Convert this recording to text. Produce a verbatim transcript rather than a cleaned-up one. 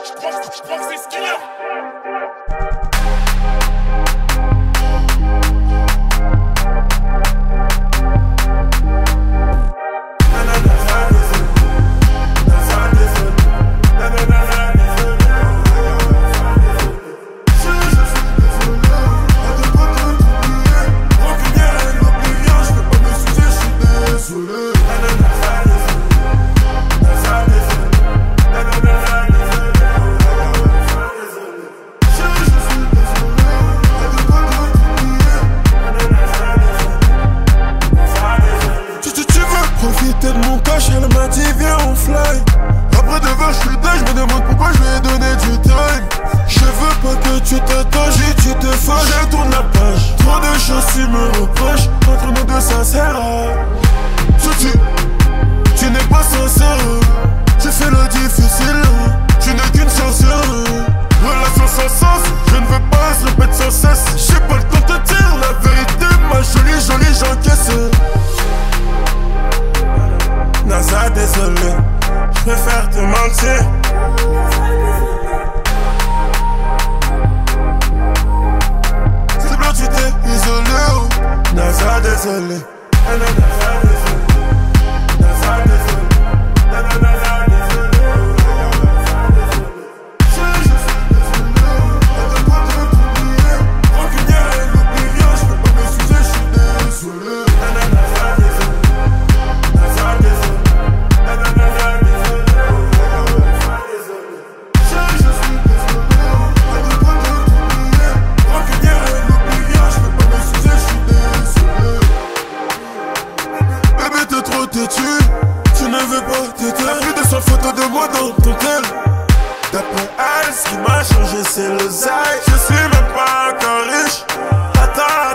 Je crois que c'est ce qu'il a. Profiter de mon cash, elle m'a dit viens on fly. Après deux verres je suis dingue, je me demande pourquoi je lui ai donné du time. Je veux pas que tu t'attaches et tu te fâches, je tourne la page. Trop de choses tu me reproches, entre nous deux ça sert à tu, tu n'es pas sincère. Tu fais le difficile, tu n'es qu'une sorcière. Relation sans sens, je ne veux pas se répète sans cesse. J'ai pas le temps de te dire la vérité, ma jolie jolie j'encaisse. Nasa désolé, je préfère te mentir. C'est blanc tu t'es isolé oh. Nasa désolé, Nasa désolé, Nasa désolé, Nasa désolé. Tu ne veux pas t'aider. T'as plus de cent photos de moi dans ton tel. D'après elle, ce qui m'a changé c'est le zaï. Je suis même pas encore riche. Attends,